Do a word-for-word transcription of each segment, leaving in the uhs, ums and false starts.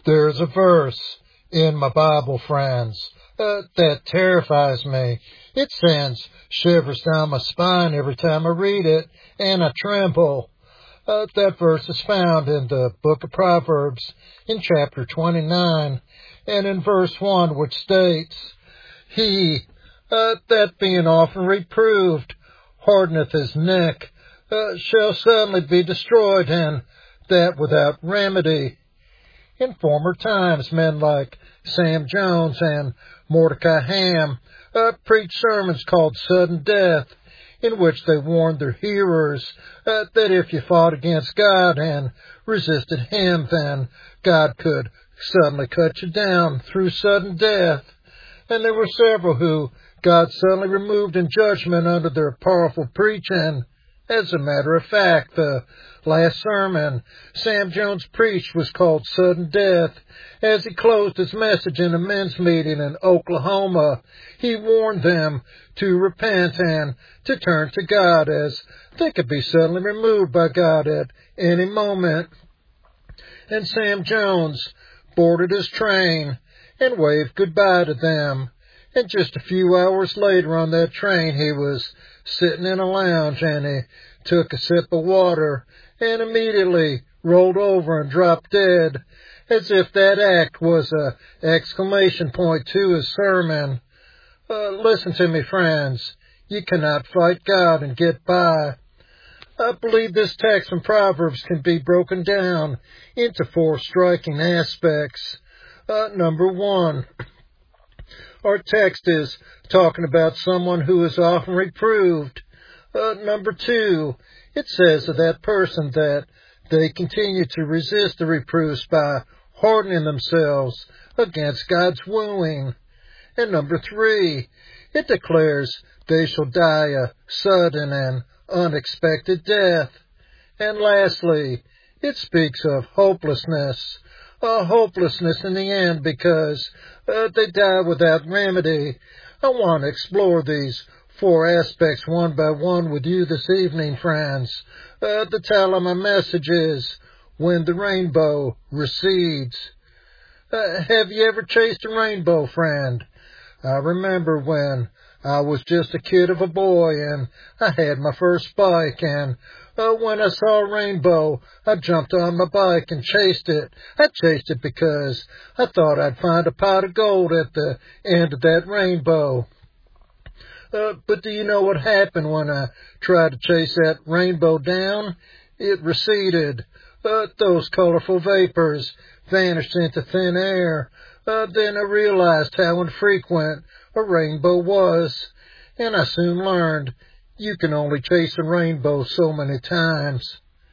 There's a verse in my Bible, friends, uh, that terrifies me. It sends shivers down my spine every time I read it, and I tremble. Uh, that verse is found in the book of Proverbs in chapter twenty-nine, and in verse one, which states, He uh, that being often reproved hardeneth his neck, uh, shall suddenly be destroyed, and that without remedy. In former times, men like Sam Jones and Mordecai Ham uh, preached sermons called Sudden Death, in which they warned their hearers uh, that if you fought against God and resisted Him, then God could suddenly cut you down through sudden death. And there were several who God suddenly removed in judgment under their powerful preaching. As a matter of fact, the last sermon Sam Jones preached was called Sudden Death. As he closed his message in a men's meeting in Oklahoma, he warned them to repent and to turn to God, as they could be suddenly removed by God at any moment. And Sam Jones boarded his train and waved goodbye to them. And just a few hours later on that train, he was sitting in a lounge, and he took a sip of water and immediately rolled over and dropped dead, as if that act was a exclamation point to his sermon. Uh, listen to me, friends. You cannot fight God and get by. I believe this text from Proverbs can be broken down into four striking aspects. Uh, number one, our text is talking about someone who is often reproved. Uh, number two, it says of that person that they continue to resist the reproofs by hardening themselves against God's wooing. And number three, it declares they shall die a sudden and unexpected death. And lastly, it speaks of hopelessness. A hopelessness in the end because uh, they die without remedy. I want to explore these four aspects one by one with you this evening, friends. Uh, the title of my message is When the Rainbow Recedes. Uh, have you ever chased a rainbow, friend? I remember when I was just a kid of a boy and I had my first bike, and uh, when I saw a rainbow, I jumped on my bike and chased it. I chased it because I thought I'd find a pot of gold at the end of that rainbow. Uh, but do you know what happened when I tried to chase that rainbow down? It receded. Uh, those colorful vapors vanished into thin air. Uh, then I realized how infrequent a rainbow was, and I soon learned you can only chase a rainbow so many times.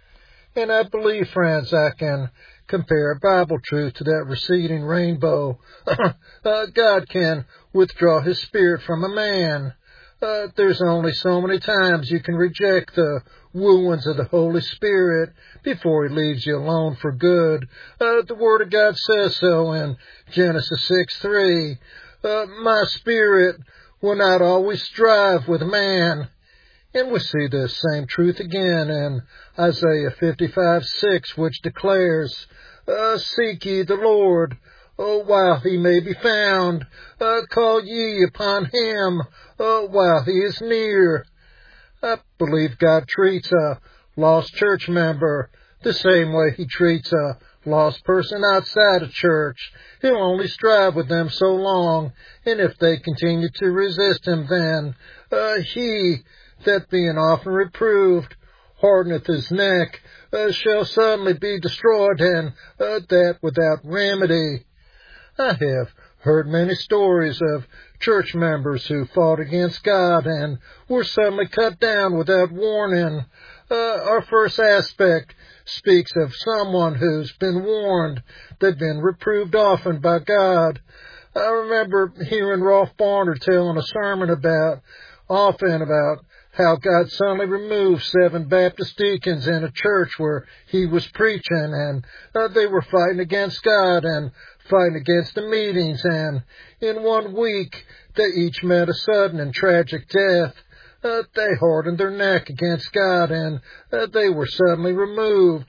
And I believe, friends, I can compare Bible truth to that receding rainbow. uh, God can withdraw His Spirit from a man. Uh, there's only so many times you can reject the wooings of the Holy Spirit before He leaves you alone for good. Uh, the Word of God says so in Genesis six three. Uh, my spirit will not always strive with man. And we see this same truth again in Isaiah fifty-five six, which declares, uh, Seek ye the Lord, oh, while He may be found. Uh, call ye upon Him, oh, while He is near. I believe God treats a lost church member the same way He treats a lost person outside of church. He'll only strive with them so long, and if they continue to resist Him, then uh, He that being often reproved hardeneth his neck, uh, shall suddenly be destroyed, and uh, that without remedy. I have heard many stories of church members who fought against God and were suddenly cut down without warning. Uh, our first aspect speaks of someone who's been warned. They've been reproved often by God. I remember hearing Rolf Barner telling a sermon about, often about how God suddenly removed seven Baptist deacons in a church where he was preaching, and uh, they were fighting against God and fighting against the meetings, and in one week they each met a sudden and tragic death. Uh, they hardened their neck against God, and uh, they were suddenly removed.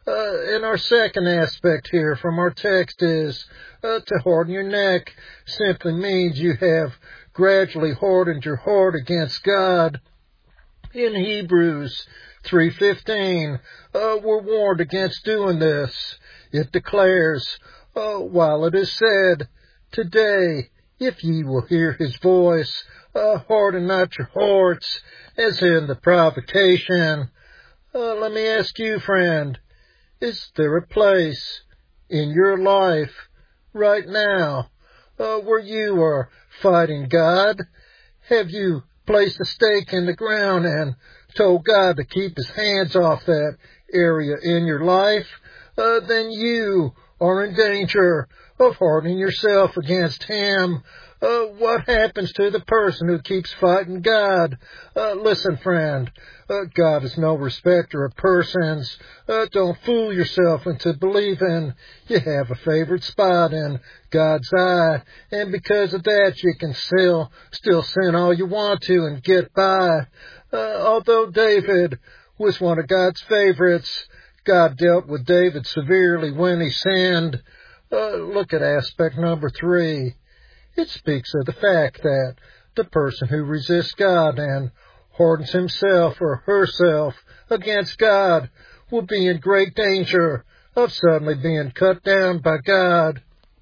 Uh, and our second aspect here from our text is uh, to harden your neck simply means you have gradually hardened your heart against God. In Hebrews three fifteen, uh, we're warned against doing this. It declares, uh, while it is said, today, if ye will hear his voice, uh, harden not your hearts, as in the provocation. Uh, let me ask you, friend, is there a place in your life right now uh, where you are fighting God? Have you placed a stake in the ground and told God to keep his hands off that area in your life? Uh, then you are in danger of hardening yourself against him. Uh, what happens to the person who keeps fighting God? Uh, listen, friend, uh, God is no respecter of persons. Uh, don't fool yourself into believing you have a favorite spot in God's eye, and because of that you can still, still sin all you want to and get by. Uh, although David was one of God's favorites, God dealt with David severely when he sinned. Uh, look at aspect number three. It speaks of the fact that the person who resists God and hardens himself or herself against God will be in great danger of suddenly being cut down by God.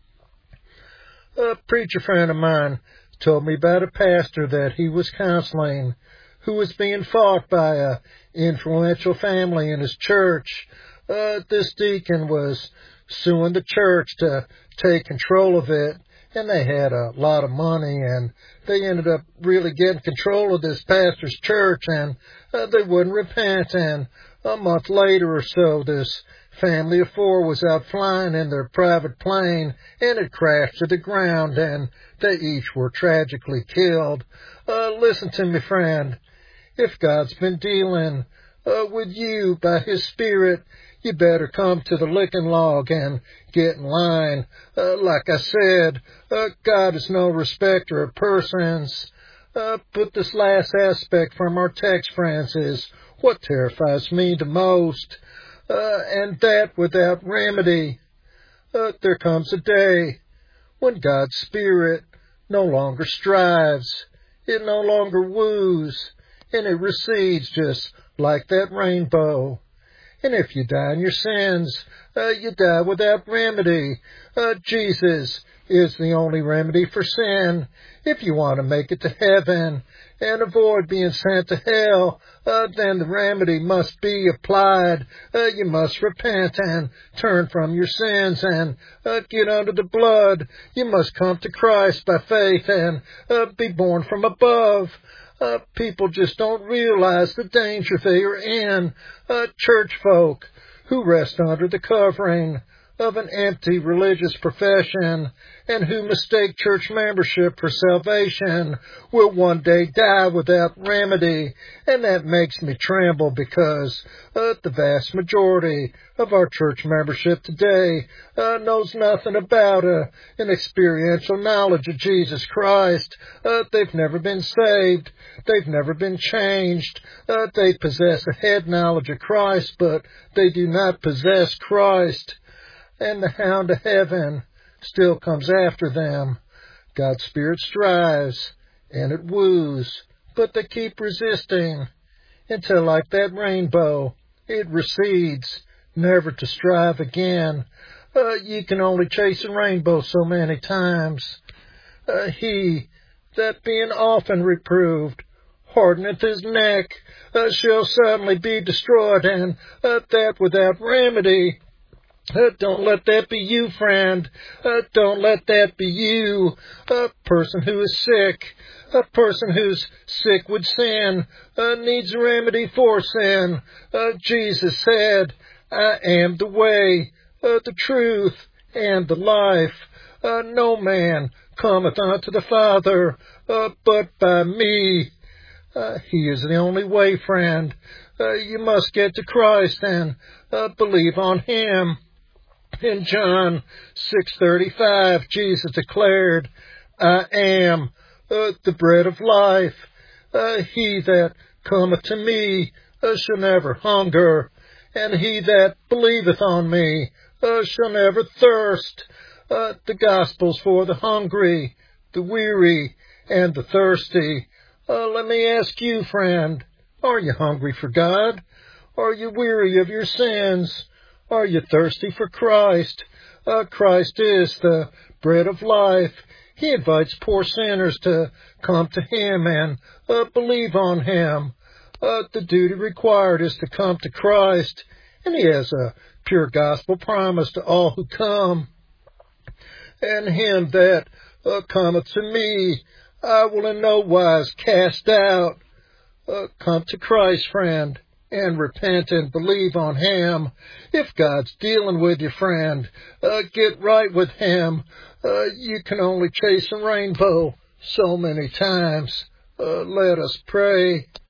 A preacher friend of mine told me about a pastor that he was counseling who was being fought by a influential family in his church. Uh, this deacon was suing the church to take control of it, and they had a lot of money, and they ended up really getting control of this pastor's church, and uh, they wouldn't repent. And a month later or so, this family of four was out flying in their private plane, and it crashed to the ground, and they each were tragically killed. Uh, listen to me, friend. If God's been dealing uh, with you by his Spirit, you better come to the licking log and get in line. Uh, like I said, uh, God is no respecter of persons. Uh, but this last aspect from our text, friends, is what terrifies me the most, uh, and that without remedy. Uh, there comes a day when God's Spirit no longer strives, it no longer woos, and it recedes just like that rainbow. And if you die in your sins, uh, you die without remedy. Uh, Jesus is the only remedy for sin. If you want to make it to heaven and avoid being sent to hell, uh, then the remedy must be applied. Uh, you must repent and turn from your sins and uh, get under the blood. You must come to Christ by faith and uh, be born from above. Uh, people just don't realize the danger they are in. Uh, church folk who rest under the covering of an empty religious profession and who mistake church membership for salvation will one day die without remedy. And that makes me tremble because uh, the vast majority of our church membership today uh, knows nothing about uh, an experiential knowledge of Jesus Christ. Uh, they've never been saved. They've never been changed. Uh, they possess a head knowledge of Christ, but they do not possess Christ. And the hound of heaven still comes after them. God's Spirit strives, and it woos, but they keep resisting, until like that rainbow, it recedes, never to strive again. Uh, you can only chase a rainbow so many times. Uh, he that being often reproved hardeneth his neck, uh, shall suddenly be destroyed, and uh, that without remedy. Uh, don't let that be you, friend. Uh, don't let that be you. A person who is sick, a person who's sick with sin, uh, needs a remedy for sin. Uh, Jesus said, I am the way, uh, the truth, and the life. Uh, no man cometh unto the Father, uh, but by me. Uh, he is the only way, friend. Uh, you must get to Christ and uh, believe on him. In John six thirty-five, Jesus declared, I am uh, the bread of life. Uh, he that cometh to me uh, shall never hunger, and he that believeth on me uh, shall never thirst. Uh, the gospel's for the hungry, the weary, and the thirsty. Uh, let me ask you, friend, are you hungry for God? Are you weary of your sins? Are you thirsty for Christ? Uh, Christ is the bread of life. He invites poor sinners to come to him and uh, believe on him. Uh, the duty required is to come to Christ, and he has a pure gospel promise to all who come. And him that uh, cometh to me, I will in no wise cast out. Uh, come to Christ, friend, and repent and believe on him. If God's dealing with you, friend, uh, get right with him. Uh, you can only chase a rainbow so many times. Uh, let us pray.